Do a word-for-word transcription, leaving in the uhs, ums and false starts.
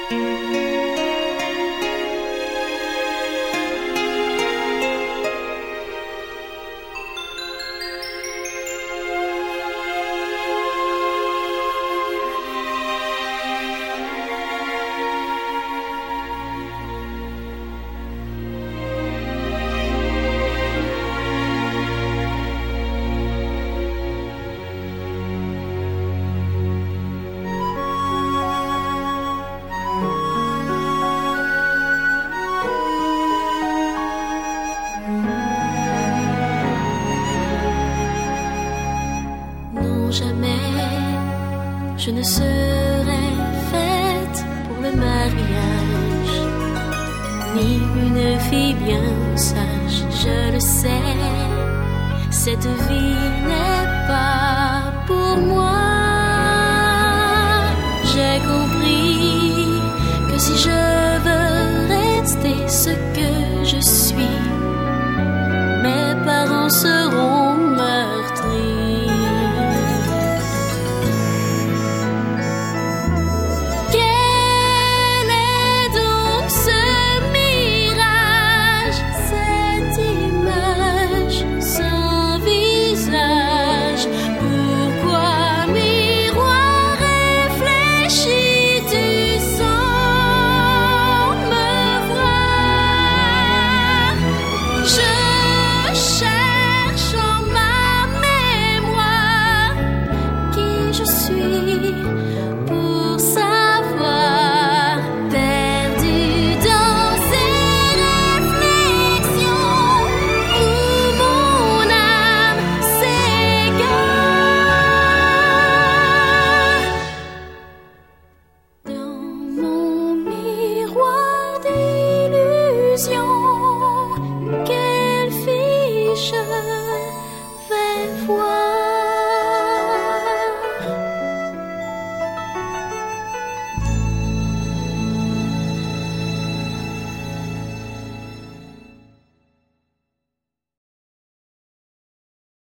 Jamais je ne serai faite pour le mariage, ni une fille bien sage, je le sais. Cette vie n'est pas pour moi. J'ai compris que si je veux rester ce que je suis, mes parents seront meurtris. Illusion.